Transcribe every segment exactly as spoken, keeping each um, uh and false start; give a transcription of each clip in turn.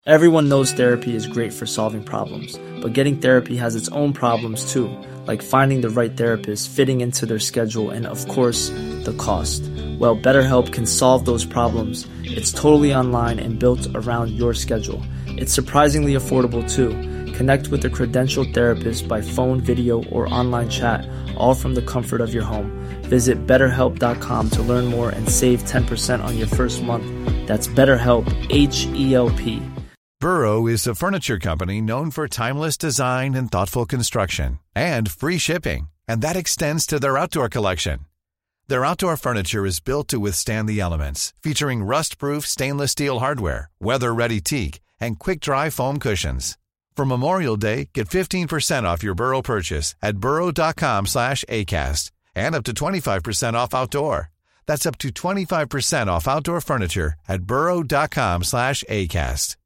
Everyone knows therapy is great for solving problems, but getting therapy has its own problems too, like finding the right therapist, fitting into their schedule, and of course, the cost. Well, BetterHelp can solve those problems. It's totally online and built around your schedule. It's surprisingly affordable too. Connect with a credentialed therapist by phone, video, or online chat, all from the comfort of your home. Visit better help dot com to learn more and save ten percent on your first month. That's BetterHelp, H E L P. Burrow is a furniture company known for timeless design and thoughtful construction, and free shipping, and that extends to their outdoor collection. Their outdoor furniture is built to withstand the elements, featuring rust-proof stainless steel hardware, weather-ready teak, and quick-dry foam cushions. For Memorial Day, get fifteen percent off your Burrow purchase at burrow dot com slash acast, and up to twenty-five percent off outdoor. That's up to twenty-five percent off outdoor furniture at burrow dot com slash acast.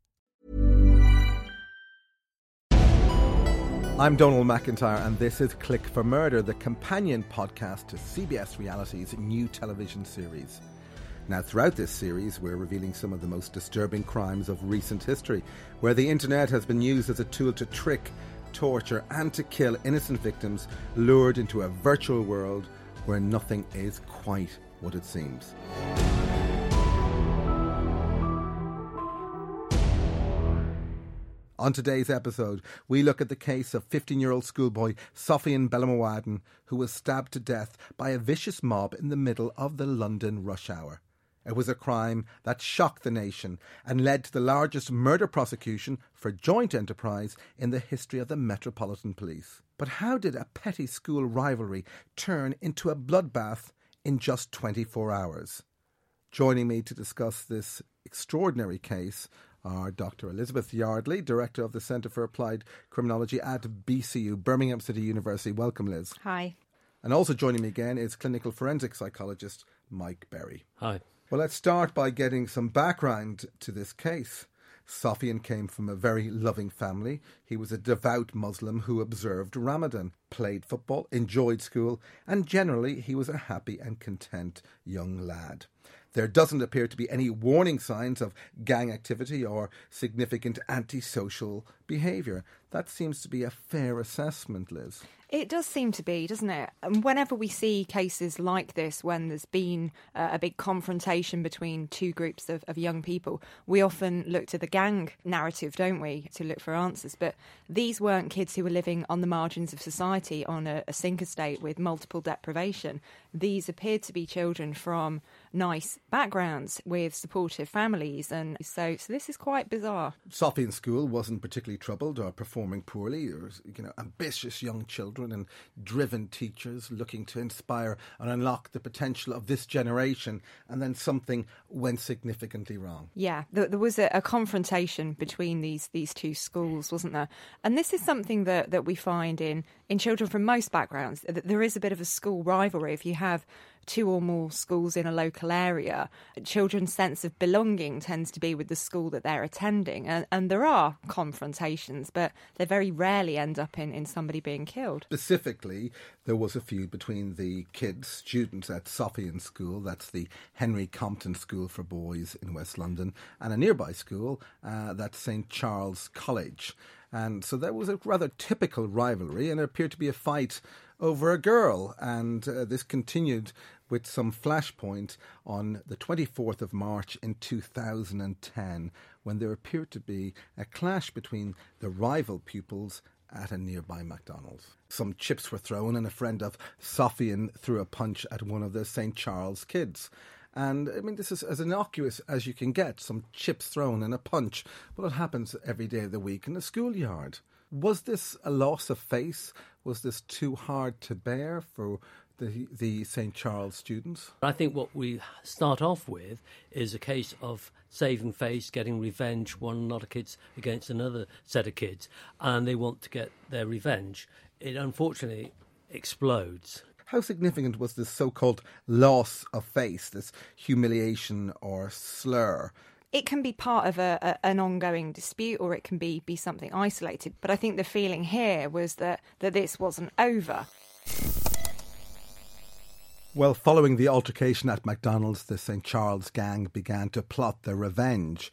I'm Donald McIntyre, and this is Click for Murder, the companion podcast to C B S Reality's new television series. Now, throughout this series, we're revealing some of the most disturbing crimes of recent history, where the internet has been used as a tool to trick, torture, and to kill innocent victims lured into a virtual world where nothing is quite what it seems. On today's episode, we look at the case of fifteen-year-old schoolboy Sofian Belmoaden, who was stabbed to death by a vicious mob in the middle of the London rush hour. It was a crime that shocked the nation and led to the largest murder prosecution for joint enterprise in the history of the Metropolitan Police. But how did a petty school rivalry turn into a bloodbath in just twenty-four hours? Joining me to discuss this extraordinary case are Doctor Elizabeth Yardley, Director of the Centre for Applied Criminology at B C U, Birmingham City University. Welcome, Liz. Hi. And also joining me again is clinical forensic psychologist Mike Berry. Hi. Well, let's start by getting some background to this case. Sofian came from a very loving family. He was a devout Muslim who observed Ramadan, played football, enjoyed school, and generally he was a happy and content young lad. There doesn't appear to be any warning signs of gang activity or significant antisocial behaviour. That seems to be a fair assessment, Liz. It does seem to be, doesn't it? And whenever we see cases like this, when there's been uh, a big confrontation between two groups of, of young people, we often look to the gang narrative, don't we, to look for answers. But these weren't kids who were living on the margins of society on a, a sink estate with multiple deprivation. These appeared to be children from nice backgrounds with supportive families. And so, so this is quite bizarre. Sofian's school wasn't particularly troubled or performing poorly. There was, you know, ambitious young children and driven teachers looking to inspire and unlock the potential of this generation, and then something went significantly wrong. Yeah, there, there was a, a confrontation between these these two schools, wasn't there? And this is something that, that we find in, in children from most backgrounds. There is a bit of a school rivalry. If you have two or more schools in a local area, children's sense of belonging tends to be with the school that they're attending. And, and there are confrontations, but they very rarely end up in, in somebody being killed. Specifically, there was a feud between the kids, students at Sofian School, that's the Henry Compton School for Boys in West London, and a nearby school, uh, that's Saint Charles College. And so there was a rather typical rivalry, and it appeared to be a fight over a girl. And uh, this continued with some flashpoint on the twenty-fourth of March in two thousand ten, when there appeared to be a clash between the rival pupils at a nearby McDonald's. Some chips were thrown, and a friend of Sofian threw a punch at one of the Saint Charles kids. And, I mean, this is as innocuous as you can get, some chips thrown and a punch. Well, it happens every day of the week in the schoolyard. Was this a loss of face? Was this too hard to bear for the the Saint Charles students? I think what we start off with is a case of saving face, getting revenge, one lot of kids against another set of kids, and they want to get their revenge. It unfortunately explodes. How significant was this so-called loss of face, this humiliation or slur? It can be part of a, a, an ongoing dispute, or it can be, be something isolated. But I think the feeling here was that, that this wasn't over. Well, following the altercation at McDonald's, the Saint Charles gang began to plot their revenge.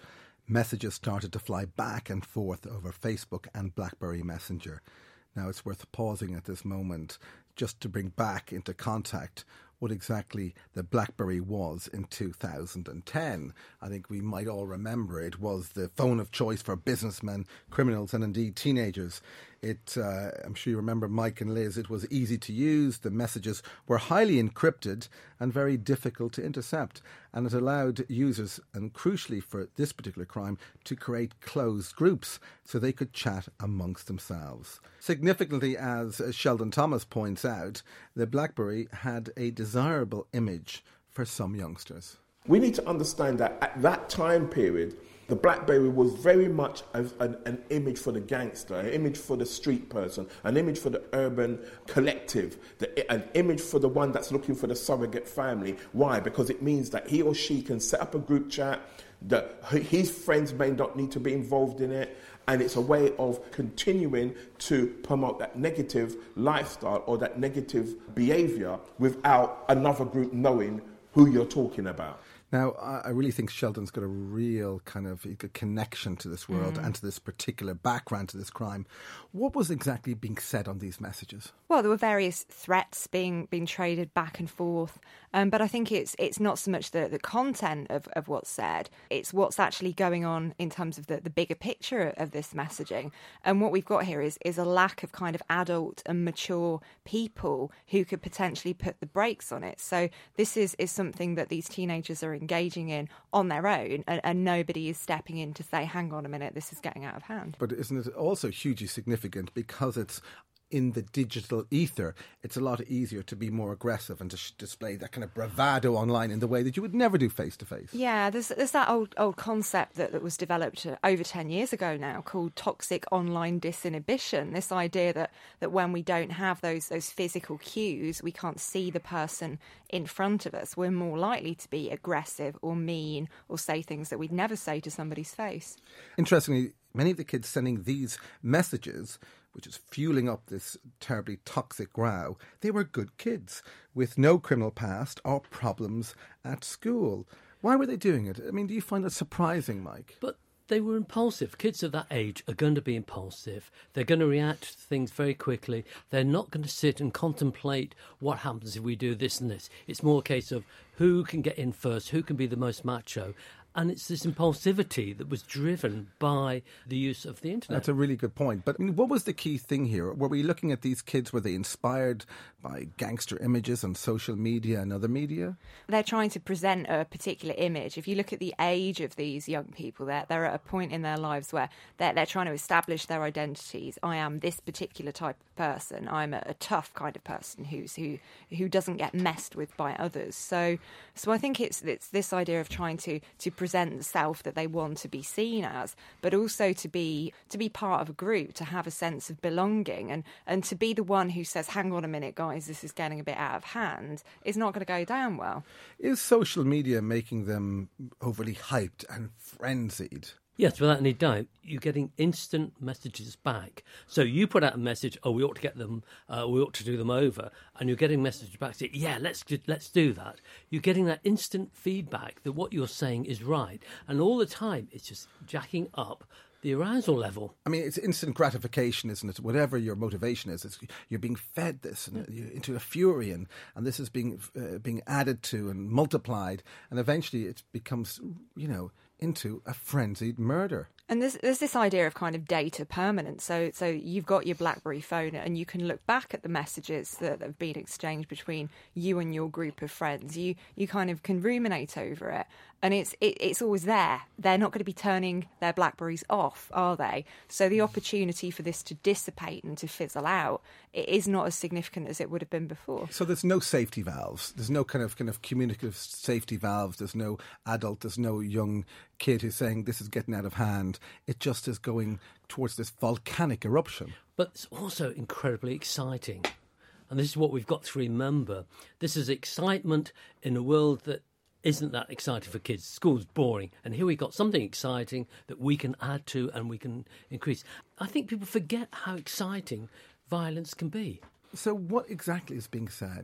messages started to fly back and forth over Facebook and BlackBerry Messenger. Now, it's worth pausing at this moment just to bring back into contact what exactly the BlackBerry was in two thousand ten. I think we might all remember it was the phone of choice for businessmen, criminals and indeed teenagers. It, uh, I'm sure you remember, Mike and Liz, it was easy to use, the messages were highly encrypted and very difficult to intercept, and it allowed users, and crucially for this particular crime, to create closed groups so they could chat amongst themselves. Significantly, as Sheldon Thomas points out, the BlackBerry had a desirable image for some youngsters. We need to understand that at that time period, the BlackBerry was very much as an, an image for the gangster, an image for the street person, an image for the urban collective, the, an image for the one that's looking for the surrogate family. Why? Because it means that he or she can set up a group chat, that his friends may not need to be involved in it, and it's a way of continuing to promote that negative lifestyle or that negative behaviour without another group knowing who you're talking about. Now, I really think Sheldon's got a real kind of a connection to this world mm. and to this particular background to this crime. What was exactly being said on these messages? Well, there were various threats being being traded back and forth, um, but I think it's it's not so much the, the content of, of what's said, it's what's actually going on in terms of the, the bigger picture of this messaging. And what we've got here is, is a lack of kind of adult and mature people who could potentially put the brakes on it. So this is, is something that these teenagers are engaging in on their own, and, and nobody is stepping in to say, hang on a minute, this is getting out of hand. But isn't it also hugely significant because it's in the digital ether? It's a lot easier to be more aggressive and to sh- display that kind of bravado online in the way that you would never do face to face. Yeah, there's there's that old old concept that, that was developed over ten years ago now called toxic online disinhibition. This idea that, that when we don't have those those physical cues, we can't see the person in front of us, we're more likely to be aggressive or mean or say things that we'd never say to somebody's face. Interestingly, many of the kids sending these messages, which is fueling up this terribly toxic row, they were good kids with no criminal past or problems at school. Why were they doing it? I mean, do you find it surprising, Mike? But they were impulsive. Kids of that age are going to be impulsive. They're going to react to things very quickly. They're not going to sit and contemplate what happens if we do this and this. It's more a case of who can get in first, who can be the most macho. And it's this impulsivity that was driven by the use of the internet. That's a really good point. But I mean, what was the key thing here? Were we looking at these kids, were they inspired by gangster images on social media and other media? They're trying to present a particular image. If you look at the age of these young people, they're, they're at a point in their lives where they're, they're trying to establish their identities. I am this particular type of person. I'm a, a tough kind of person who's who who doesn't get messed with by others. So so I think it's it's this idea of trying to to present the self that they want to be seen as, but also to be to be part of a group, to have a sense of belonging, and and to be the one who says, hang on a minute guys, this is getting a bit out of hand, is not going to go down well. Is social media making them overly hyped and frenzied? Yes, without any doubt. You're getting instant messages back. So you put out a message, oh, we ought to get them, uh, we ought to do them over, and you're getting messages back saying, yeah, let's let's do that. You're getting that instant feedback that what you're saying is right. And all the time, it's just jacking up the arousal level. I mean, it's instant gratification, isn't it? Whatever your motivation is, it's, you're being fed this and you're into a fury, and, and this is being uh, being added to and multiplied, and eventually it becomes, you know, into a frenzied murder. And there's, there's this idea of kind of data permanence. So so you've got your BlackBerry phone and you can look back at the messages that have been exchanged between you and your group of friends. You you kind of can ruminate over it. And it's it, it's always there. They're not going to be turning their BlackBerries off, are they? So the opportunity for this to dissipate and to fizzle out, it is not as significant as it would have been before. So there's no safety valves. There's no kind of kind of communicative safety valves. There's no adult. There's no young kid who's saying this is getting out of hand. It just is going towards this volcanic eruption. But it's also incredibly exciting. And this is what we've got to remember. This is excitement in a world that isn't that exciting for kids. School's boring. And here we've got something exciting that we can add to and we can increase. I think people forget how exciting violence can be. So what exactly is being said?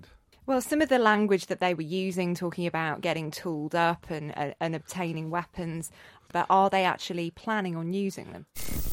Well, some of the language that they were using, talking about getting tooled up and, uh, and obtaining weapons, but are they actually planning on using them?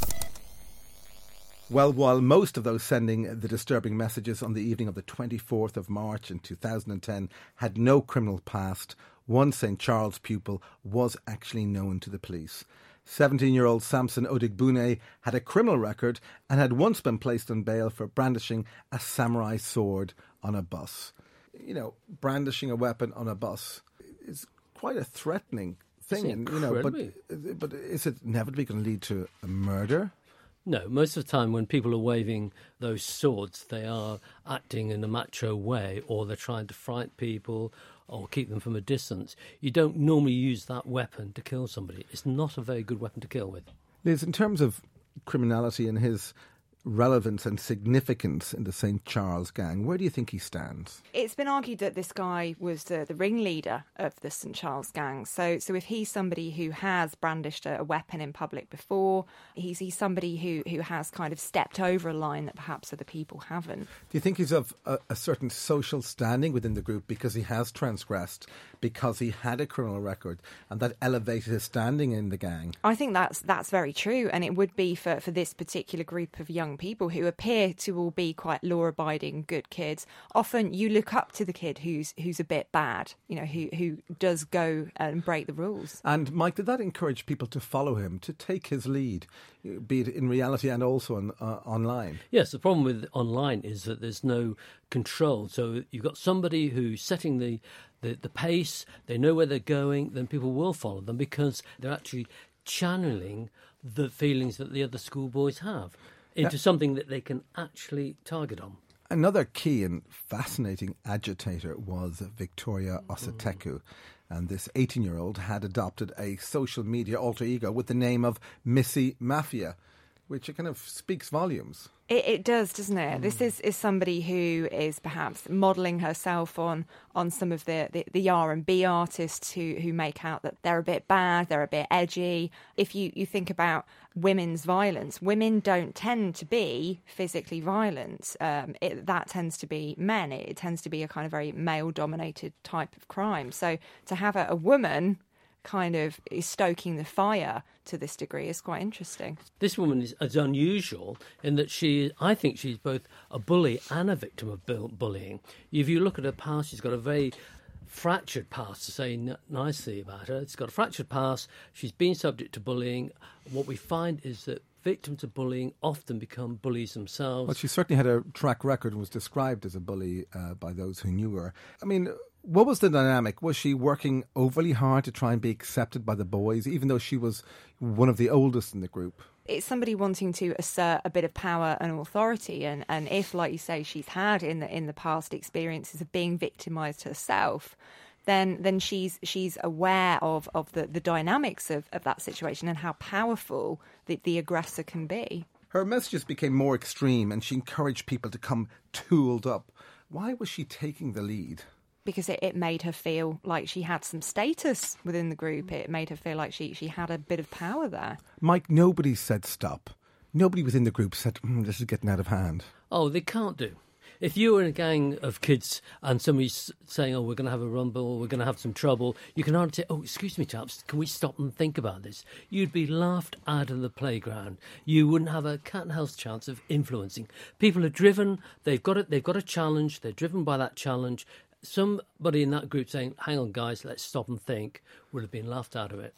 Well, while most of those sending the disturbing messages on the evening of the twenty-fourth of March in two thousand ten had no criminal past, one Saint Charles pupil was actually known to the police. seventeen-year-old Samson Odigbune had a criminal record and had once been placed on bail for brandishing a samurai sword on a bus. You know, brandishing a weapon on a bus is quite a threatening thing. And, you know, but, but is it inevitably going to lead to a murder? No, most of the time when people are waving those swords, they are acting in a macho way, or they're trying to frighten people or keep them from a distance. You don't normally use that weapon to kill somebody. It's not a very good weapon to kill with. Liz, in terms of criminality and his relevance and significance in the Saint Charles gang, where do you think he stands? It's been argued that this guy was the, the ringleader of the Saint Charles gang. So so if he's somebody who has brandished a, a weapon in public before, he's, he's somebody who, who has kind of stepped over a line that perhaps other people haven't. Do you think he's of a, a certain social standing within the group because he has transgressed, because he had a criminal record, and that elevated his standing in the gang? I think that's that's very true, and it would be for, for this particular group of young people who appear to all be quite law-abiding, good kids. Often you look up to the kid who's who's a bit bad, you know, who who does go and break the rules. And Mike, did that encourage people to follow him, to take his lead, be it in reality and also on, uh, online? Yes, the problem with online is that there's no control. So you've got somebody who's setting the, the, the pace, they know where they're going, then people will follow them because they're actually channeling the feelings that the other schoolboys have into yeah. something that they can actually target on. Another key and fascinating agitator was Victoria Osateku. And this eighteen-year-old had adopted a social media alter ego with the name of Missy Mafia, which kind of speaks volumes. It, it does, doesn't it? Mm. This is, is somebody who is perhaps modelling herself on on some of the, the, the R and B artists who, who make out that they're a bit bad, they're a bit edgy. If you, you think about women's violence, women don't tend to be physically violent. Um, it, that tends to be men. It, it tends to be a kind of very male-dominated type of crime. So to have a, a woman kind of is stoking the fire to this degree is quite interesting. This woman is, is unusual in that she, I think she's both a bully and a victim of bullying. If you look at her past, she's got a very fractured past, to say n- nicely about her. It's got a fractured past. She's been subject to bullying. What we find is that victims of bullying often become bullies themselves. Well, she certainly had a track record and was described as a bully uh, by those who knew her. I mean, what was the dynamic? Was she working overly hard to try and be accepted by the boys, even though she was one of the oldest in the group? It's somebody wanting to assert a bit of power and authority, and, and if, like you say, she's had in the in the past experiences of being victimised herself, then then she's she's aware of, of the, the dynamics of, of that situation and how powerful the, the aggressor can be. Her messages became more extreme and she encouraged people to come tooled up. Why was she taking the lead? Because it, it made her feel like she had some status within the group. It made her feel like she, she had a bit of power there. Mike, nobody said stop. Nobody within the group said, mm, this is getting out of hand. Oh, they can't do. If you were in a gang of kids and somebody's saying, oh, we're going to have a rumble, we're going to have some trouble, you can hardly say, oh, excuse me, chaps, can we stop and think about this? You'd be laughed out of the playground. You wouldn't have a cat and house chance of influencing. People are driven, they've got it, they've got a challenge, they're driven by that challenge. Somebody in that group saying, hang on, guys, let's stop and think, would have been laughed out of it.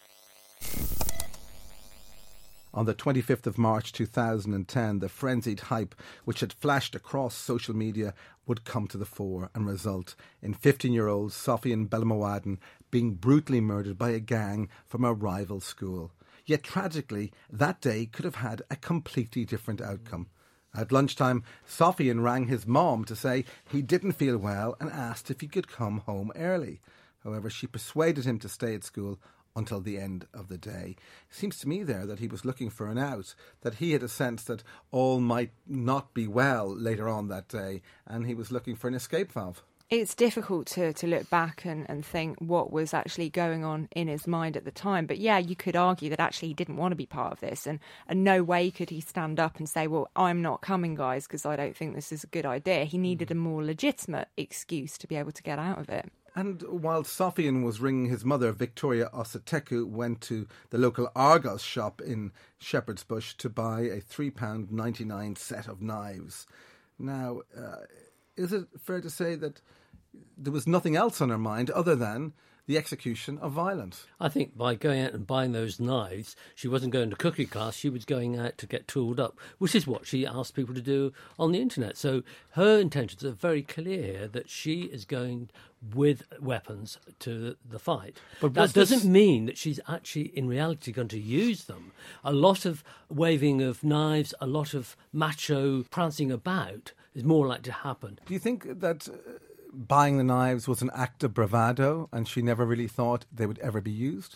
On the twenty-fifth of March two thousand ten, the frenzied hype which had flashed across social media would come to the fore and result in fifteen-year-old Sofian Belmoaden being brutally murdered by a gang from a rival school. Yet tragically, that day could have had a completely different outcome. At lunchtime, Sofian rang his mom to say he didn't feel well and asked if he could come home early. However, she persuaded him to stay at school until the end of the day. It seems to me there that he was looking for an out, that he had a sense that all might not be well later on that day, and he was looking for an escape valve. It's difficult to, to look back and, and think what was actually going on in his mind at the time. But yeah, you could argue that actually he didn't want to be part of this. And, and no way could he stand up and say, well, I'm not coming, guys, because I don't think this is a good idea. He needed a more legitimate excuse to be able to get out of it. And while Sofian was ringing his mother, Victoria Osateku went to the local Argos shop in Shepherd's Bush to buy a three pounds ninety-nine set of knives. Now, uh, is it fair to say that there was nothing else on her mind other than the execution of violence? I think by going out and buying those knives, she wasn't going to cookery class, she was going out to get tooled up, which is what she asked people to do on the internet. So her intentions are very clear that she is going with weapons to the fight. But that doesn't this... mean that she's actually in reality going to use them. A lot of waving of knives, a lot of macho prancing about is more likely to happen. Do you think that Uh... buying the knives was an act of bravado and she never really thought they would ever be used?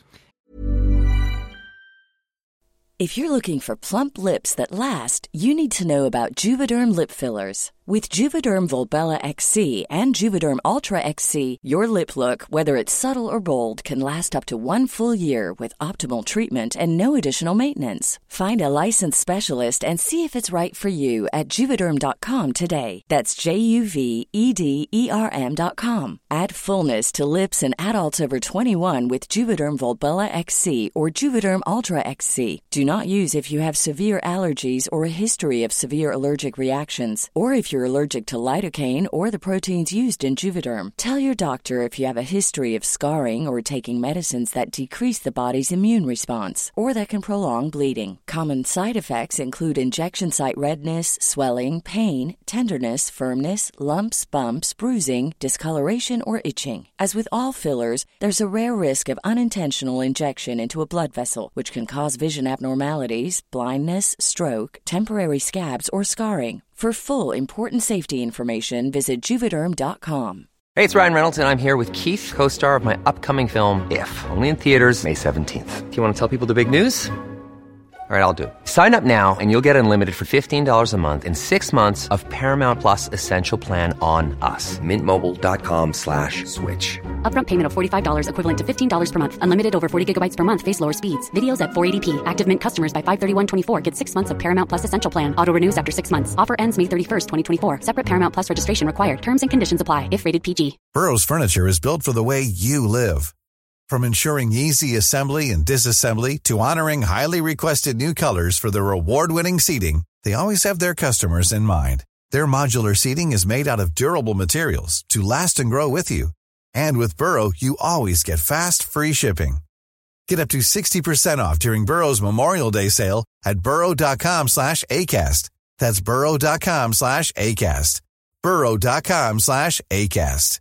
If you're looking for plump lips that last, you need to know about Juvederm lip fillers. With Juvederm Volbella X C and Juvederm Ultra X C, your lip look, whether it's subtle or bold, can last up to one full year with optimal treatment and no additional maintenance. Find a licensed specialist and see if it's right for you at Juvederm dot com today. That's J U V E D E R M dot com. Add fullness to lips in adults over twenty-one with Juvederm Volbella X C or Juvederm Ultra X C. Do not use if you have severe allergies or a history of severe allergic reactions, or if you're allergic to lidocaine or the proteins used in Juvederm. Tell your doctor if you have a history of scarring or taking medicines that decrease the body's immune response or that can prolong bleeding. Common side effects include injection site redness, swelling, pain, tenderness, firmness, lumps, bumps, bruising, discoloration, or itching. As with all fillers, there's a rare risk of unintentional injection into a blood vessel, which can cause vision abnormalities, blindness, stroke, temporary scabs, or scarring. For full, important safety information, visit Juvederm dot com. Hey, it's Ryan Reynolds, and I'm here with Keith, co-star of my upcoming film, If, only in theaters May seventeenth. Do you want to tell people the big news? All right, I'll do it. Sign up now and you'll get unlimited for fifteen dollars a month and six months of Paramount Plus Essential Plan on us. Mint Mobile dot com slash switch. Upfront payment of forty-five dollars equivalent to fifteen dollars per month. Unlimited over forty gigabytes per month. Face lower speeds. Videos at four eighty p. Active Mint customers by five thirty-one twenty-four get six months of Paramount Plus Essential Plan. Auto renews after six months. Offer ends May thirty-first, twenty twenty-four. Separate Paramount Plus registration required. Terms and conditions apply if rated P G. Burrow's furniture is built for the way you live. From ensuring easy assembly and disassembly to honoring highly requested new colors for their award-winning seating, they always have their customers in mind. Their modular seating is made out of durable materials to last and grow with you. And with Burrow, you always get fast, free shipping. Get up to sixty percent off during Burrow's Memorial Day sale at burrow dot com slash ACAST. That's burrow dot com slash ACAST. burrow dot com slash ACAST.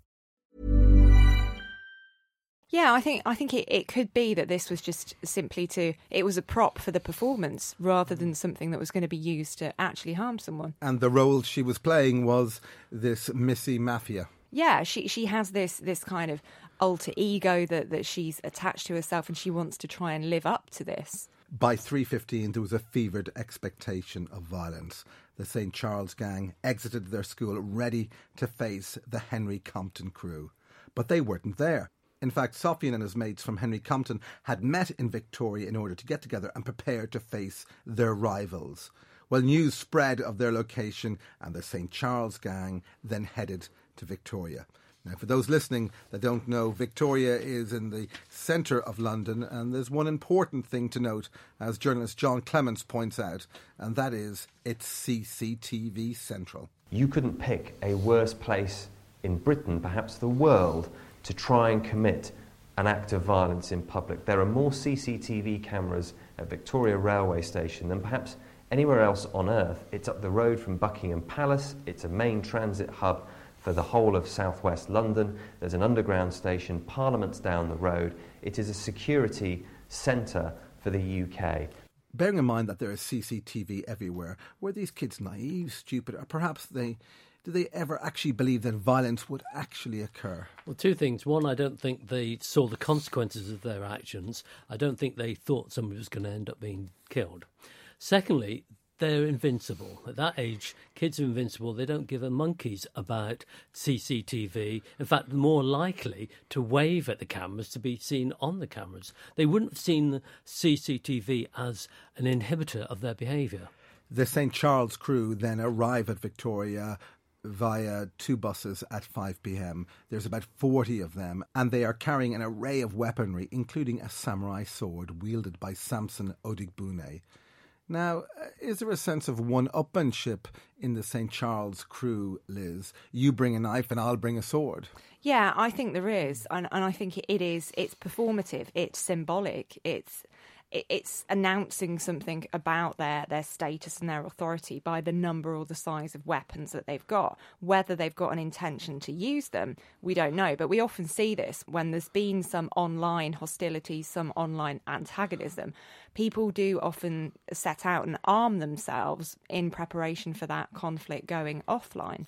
Yeah, I think I think it, it could be that this was just simply to, it was a prop for the performance rather than something that was going to be used to actually harm someone. And the role she was playing was this Missy Mafia. Yeah, she she has this this kind of alter ego that, that she's attached to herself, and she wants to try and live up to this. By three fifteen, there was a fevered expectation of violence. The Saint Charles gang exited their school ready to face the Henry Compton crew. But they weren't there. In fact, Sofian and his mates from Henry Compton had met in Victoria in order to get together and prepare to face their rivals. Well, news spread of their location, and the Saint Charles gang then headed to Victoria. Now, for those listening that don't know, Victoria is in the centre of London, and there's one important thing to note, as journalist John Clements points out, and that is it's C C T V central. You couldn't pick a worse place in Britain, perhaps the world, to try and commit an act of violence in public. There are more C C T V cameras at Victoria Railway Station than perhaps anywhere else on earth. It's up the road from Buckingham Palace. It's a main transit hub for the whole of southwest London. There's an underground station. Parliament's down the road. It is a security centre for the U K. Bearing in mind that there is C C T V everywhere, were these kids naive, stupid, or perhaps they... did they ever actually believe that violence would actually occur? Well, two things. One, I don't think they saw the consequences of their actions. I don't think they thought somebody was going to end up being killed. Secondly, they're invincible. At that age, kids are invincible. They don't give a monkeys about C C T V. In fact, they're more likely to wave at the cameras to be seen on the cameras. They wouldn't have seen the C C T V as an inhibitor of their behaviour. The Saint Charles crew then arrive at Victoria via two buses at five p.m. There's about forty of them, and they are carrying an array of weaponry, including a samurai sword wielded by Samson Odigbune. Now, is there a sense of one-upmanship in the Saint Charles crew, Liz? You bring a knife and I'll bring a sword. Yeah, I think there is, and, and I think it is. It's performative. It's symbolic. It's it's announcing something about their, their status and their authority by the number or the size of weapons that they've got. Whether they've got an intention to use them, we don't know. But we often see this when there's been some online hostility, some online antagonism. People do often set out and arm themselves in preparation for that conflict going offline.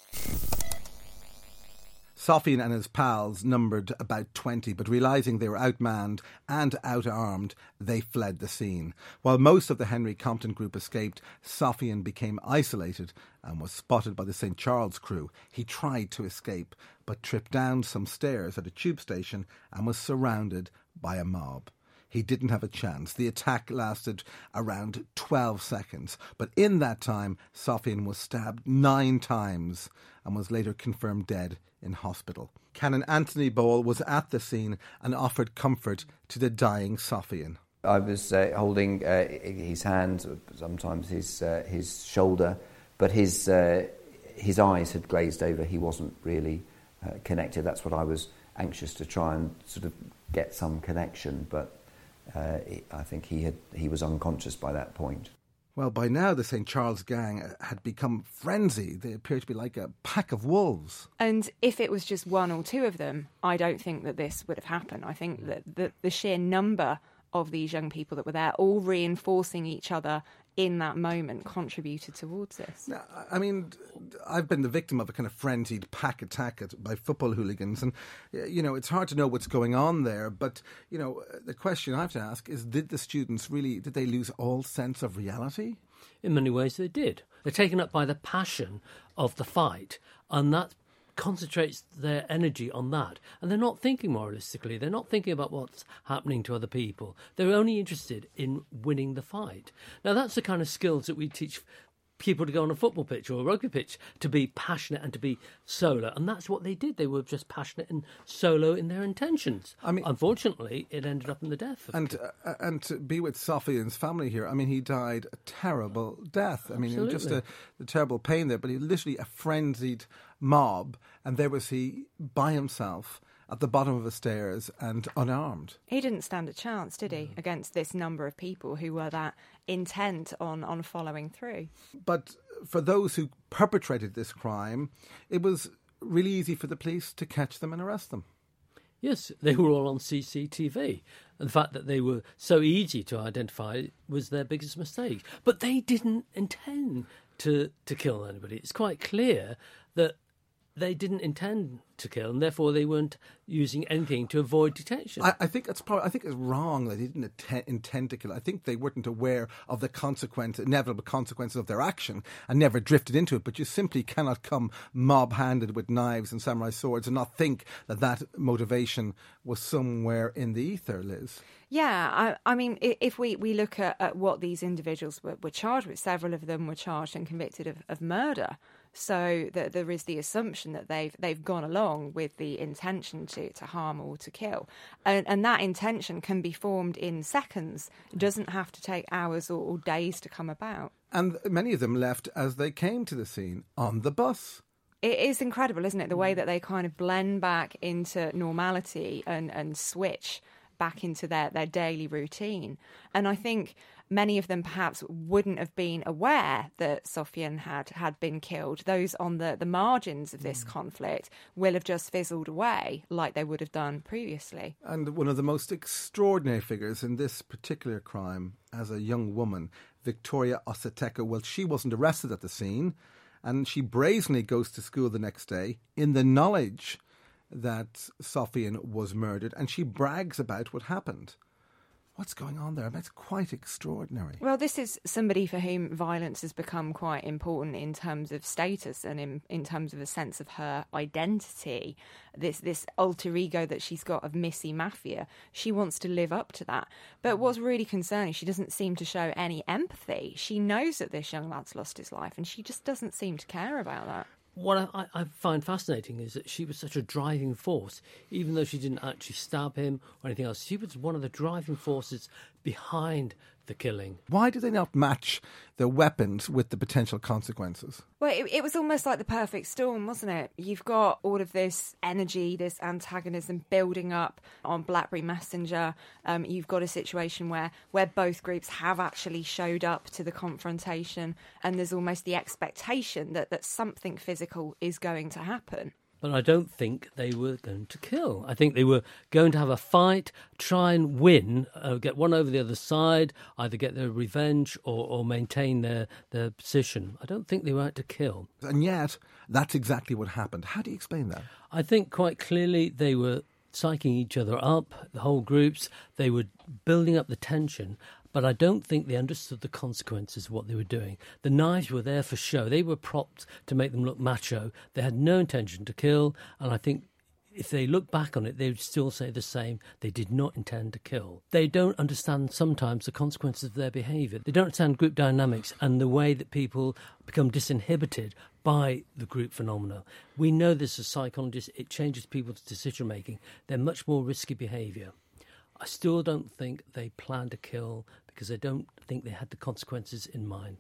Sofian and his pals numbered about twenty, but realising they were outmanned and outarmed, they fled the scene. While most of the Henry Compton group escaped, Sofian became isolated and was spotted by the Saint Charles crew. He tried to escape, but tripped down some stairs at a tube station and was surrounded by a mob. He didn't have a chance. The attack lasted around twelve seconds, but in that time, Sofian was stabbed nine times and was later confirmed dead in hospital. Canon Anthony Ball was at the scene and offered comfort to the dying Sofian. I was uh, holding uh, his hand, sometimes his uh, his shoulder, but his uh, his eyes had glazed over. He wasn't really uh, connected. That's what I was anxious to try and sort of get some connection, but uh, I think he had he was unconscious by that point. Well, by now the Saint Charles gang had become frenzied. They appeared to be like a pack of wolves. And if it was just one or two of them, I don't think that this would have happened. I think that the, the sheer number of these young people that were there, all reinforcing each other in that moment, contributed towards this. Now, I mean, I've been the victim of a kind of frenzied pack attack at, by football hooligans, and, you know, it's hard to know what's going on there, but, you know, the question I have to ask is, did the students really, did they lose all sense of reality? In many ways they did. They're taken up by the passion of the fight, and that concentrates their energy on that, and they're not thinking moralistically. They're not thinking about what's happening to other people. They're only interested in winning the fight. Now, that's the kind of skills that we teach people to go on a football pitch or a rugby pitch, to be passionate and to be solo, and that's what they did. They were just passionate and solo in their intentions. I mean, unfortunately, it ended up in the death. And uh, and to be with Sofian's family here, I mean, he died a terrible death. I mean, Absolutely. just a, the terrible pain there, but he literally a frenzied mob, and there was he by himself at the bottom of the stairs and unarmed. He didn't stand a chance, did he, against this number of people who were that intent on, on following through. But for those who perpetrated this crime, it was really easy for the police to catch them and arrest them. Yes, they were all on C C T V. And the fact that they were so easy to identify was their biggest mistake. But they didn't intend to, to kill anybody. It's quite clear that they didn't intend to kill, and therefore they weren't using anything to avoid detection. I, I think it's probably. I think it's wrong that they didn't atten- intend to kill. I think they weren't aware of the consequence, inevitable consequences of their action, and never drifted into it. But you simply cannot come mob-handed with knives and samurai swords and not think that that motivation was somewhere in the ether, Liz. Yeah, I, I mean, if we, we look at, at what these individuals were, were charged with, several of them were charged and convicted of, of murder. So that there is the assumption that they've they've gone along with the intention to, to harm or to kill. And, and that intention can be formed in seconds. It doesn't have to take hours or, or days to come about. And many of them left as they came to the scene, on the bus. It is incredible, isn't it, the way that they kind of blend back into normality and, and switch back into their, their daily routine. And I think many of them perhaps wouldn't have been aware that Sofian had, had been killed. Those on the, the margins of this mm. conflict will have just fizzled away like they would have done previously. And one of the most extraordinary figures in this particular crime as a young woman, Victoria Osateko, well, she wasn't arrested at the scene, and she brazenly goes to school the next day in the knowledge that Sofian was murdered, and she brags about what happened. What's going on there? That's quite extraordinary. Well, this is somebody for whom violence has become quite important in terms of status and in, in terms of a sense of her identity. This this alter ego that she's got of Missy Mafia. She wants to live up to that. But what's really concerning, she doesn't seem to show any empathy. She knows that this young lad's lost his life and she just doesn't seem to care about that. What I, I find fascinating is that she was such a driving force, even though she didn't actually stab him or anything else. She was one of the driving forces behind the killing. Why do they not match the weapons with the potential consequences? Well, it, it was almost like the perfect storm, wasn't it? You've got all of this energy, this antagonism building up on BlackBerry Messenger. Um, you've got a situation where, where both groups have actually showed up to the confrontation, and there's almost the expectation that, that something physical is going to happen. But I don't think they were going to kill. I think they were going to have a fight, try and win, uh, get one over the other side, either get their revenge or, or maintain their, their position. I don't think they were out to kill. And yet, that's exactly what happened. How do you explain that? I think quite clearly they were psyching each other up, the whole groups. They were building up the tension. But I don't think they understood the consequences of what they were doing. The knives were there for show. They were propped to make them look macho. They had no intention to kill. And I think if they look back on it, they would still say the same. They did not intend to kill. They don't understand sometimes the consequences of their behaviour. They don't understand group dynamics and the way that people become disinhibited by the group phenomena. We know this as psychologists. It changes people's decision-making. They're much more risky behaviour. I still don't think they planned to kill because I don't think they had the consequences in mind.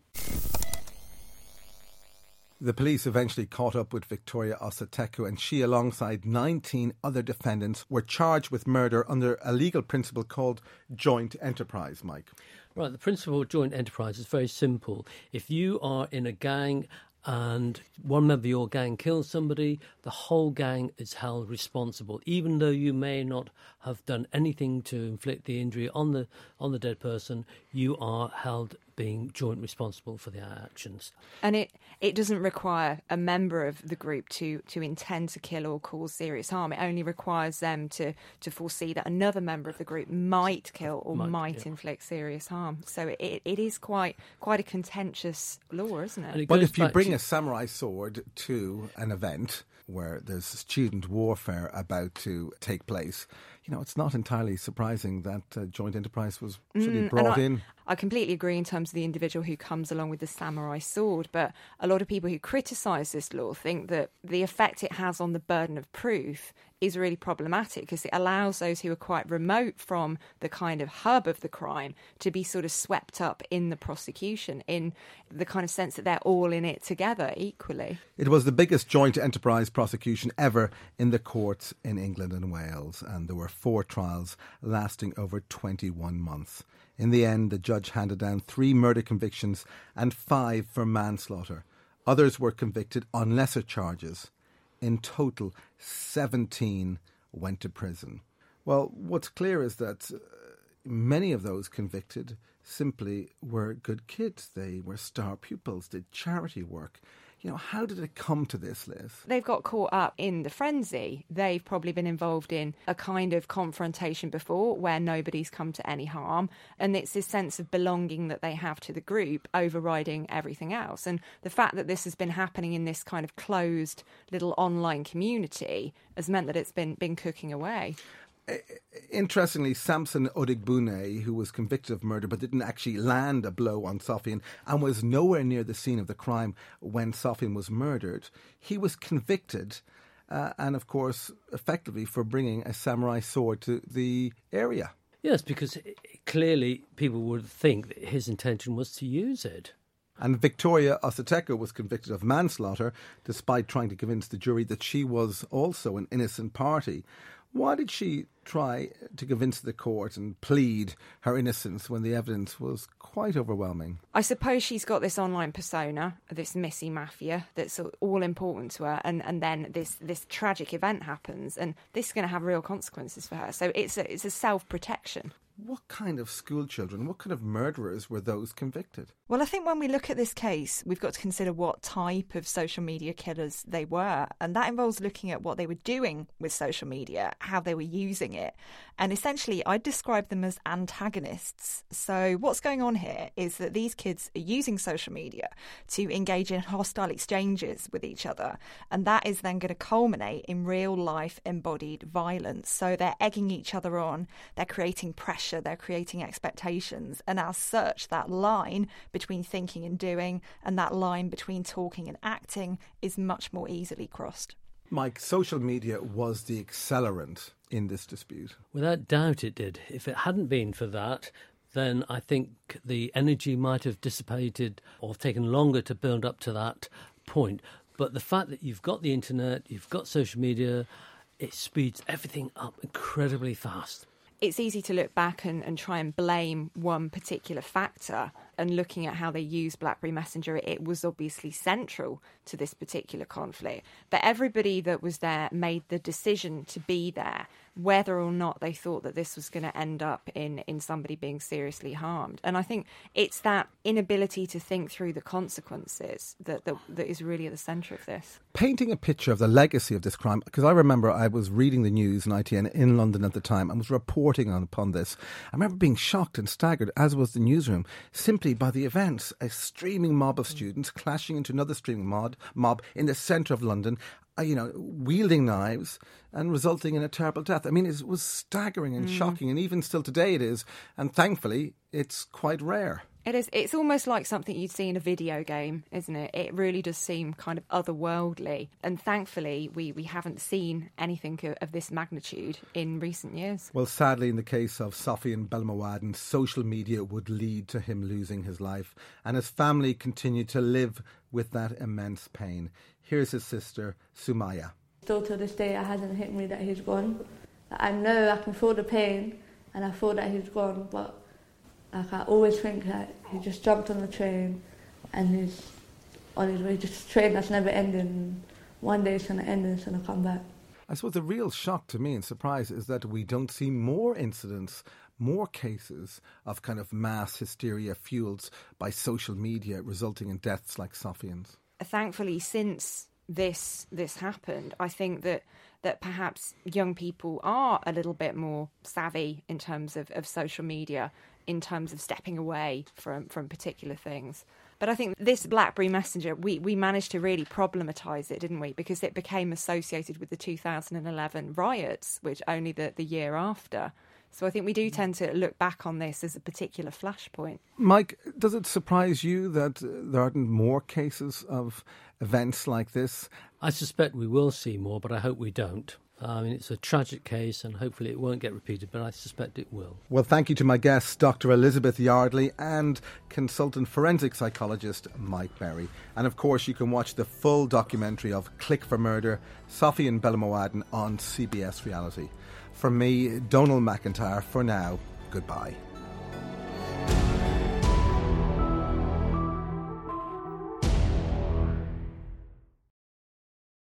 The police eventually caught up with Victoria Osateku, and she, alongside nineteen other defendants, were charged with murder under a legal principle called joint enterprise, Mike. Right, the principle of joint enterprise is very simple. If you are in a gang and one member of your gang kills somebody, the whole gang is held responsible, even though you may not have done anything to inflict the injury on the on the dead person. You are held being joint responsible for their actions. And it, it doesn't require a member of the group to, to intend to kill or cause serious harm. It only requires them to, to foresee that another member of the group might kill or might, might yeah. inflict serious harm. So it, it is quite quite a contentious law, isn't it? it but if you bring to... a samurai sword to an event where there's student warfare about to take place, you know, it's not entirely surprising that uh, joint enterprise was sort of brought I, in. I completely agree in terms of the individual who comes along with the samurai sword, but a lot of people who criticise this law think that the effect it has on the burden of proof is really problematic because it allows those who are quite remote from the kind of hub of the crime to be sort of swept up in the prosecution in the kind of sense that they're all in it together equally. It was the biggest joint enterprise prosecution ever in the courts in England and Wales, and there were four trials lasting over twenty-one months. In the end, the judge handed down three murder convictions and five for manslaughter. Others were convicted on lesser charges. In total, seventeen went to prison. Well, what's clear is that uh, many of those convicted simply were good kids. They were star pupils, did charity work. You know, how did it come to this, Liz? They've got caught up in the frenzy. They've probably been involved in a kind of confrontation before where nobody's come to any harm. And it's this sense of belonging that they have to the group overriding everything else. And the fact that this has been happening in this kind of closed little online community has meant that it's been, been cooking away. Interestingly, Samson Odigbune, who was convicted of murder but didn't actually land a blow on Sofian and was nowhere near the scene of the crime when Sofian was murdered, he was convicted uh, and, of course, effectively for bringing a samurai sword to the area. Yes, because it, clearly people would think that his intention was to use it. And Victoria Osateku was convicted of manslaughter despite trying to convince the jury that she was also an innocent party. Why did she try to convince the court and plead her innocence when the evidence was quite overwhelming? I suppose she's got this online persona, this Missy Mafia, that's all important to her, and, and then this, this tragic event happens, and this is going to have real consequences for her. So it's a, it's a self-protection. what kind of school children, what kind of murderers were those convicted? Well, I think when we look at this case, we've got to consider what type of social media killers they were. And that involves looking at what they were doing with social media, how they were using it. And essentially, I'd describe them as antagonists. So what's going on here is that these kids are using social media to engage in hostile exchanges with each other. And that is then going to culminate in real life embodied violence. So they're egging each other on, they're creating pressure, they're creating expectations. And as such, that line between thinking and doing and that line between talking and acting is much more easily crossed. Mike, social media was the accelerant in this dispute. Without doubt it did. If it hadn't been for that, then I think the energy might have dissipated or taken longer to build up to that point. But the fact that you've got the internet, you've got social media, it speeds everything up incredibly fast. It's easy to look back and, and try and blame one particular factor. And looking at how they used BlackBerry Messenger, it was obviously central to this particular conflict. But everybody that was there made the decision to be there, whether or not they thought that this was going to end up in, in somebody being seriously harmed. And I think it's that inability to think through the consequences that, that, that is really at the centre of this. Painting a picture of the legacy of this crime, because I remember I was reading the news in I T N in London at the time and was reporting on upon this. I remember being shocked and staggered, as was the newsroom, simply by the events. A streaming mob of students clashing into another streaming mob, mob in the centre of London, uh, you know, wielding knives and resulting in a terrible death. I mean, it was staggering and mm. shocking, and even still today it is. And thankfully, it's quite rare. It is. It's almost like something you'd see in a video game, isn't it? It really does seem kind of otherworldly. And thankfully, we, we haven't seen anything of, of this magnitude in recent years. Well, sadly, in the case of Sofian Belmoaden, social media would lead to him losing his life. And his family continued to live with that immense pain. Here's his sister, Sumaya. Still to this day, it hasn't hit me that he's gone. I know I can feel the pain and I feel that he's gone, but like I always think that he just jumped on the train and he's on his way, just a train that's never ending. One day it's going to end and it's going to come back. I suppose the real shock to me and surprise is that we don't see more incidents, more cases of kind of mass hysteria fueled by social media resulting in deaths like Sofian's. Thankfully, since this this happened, I think that that perhaps young people are a little bit more savvy in terms of, of social media, in terms of stepping away from, from particular things. But I think this BlackBerry Messenger, we, we managed to really problematise it, didn't we? Because it became associated with the two thousand eleven riots, which only the, the year after. So I think we do tend to look back on this as a particular flashpoint. Mike, does it surprise you that there aren't more cases of events like this? I suspect we will see more, but I hope we don't. I mean, it's a tragic case and hopefully it won't get repeated, but I suspect it will. Well, thank you to my guests, Doctor Elizabeth Yardley and consultant forensic psychologist Mike Berry. And of course, you can watch the full documentary of Click for Murder, Sofian Belmoaden on C B S Reality. From me, Donal McIntyre, for now, goodbye.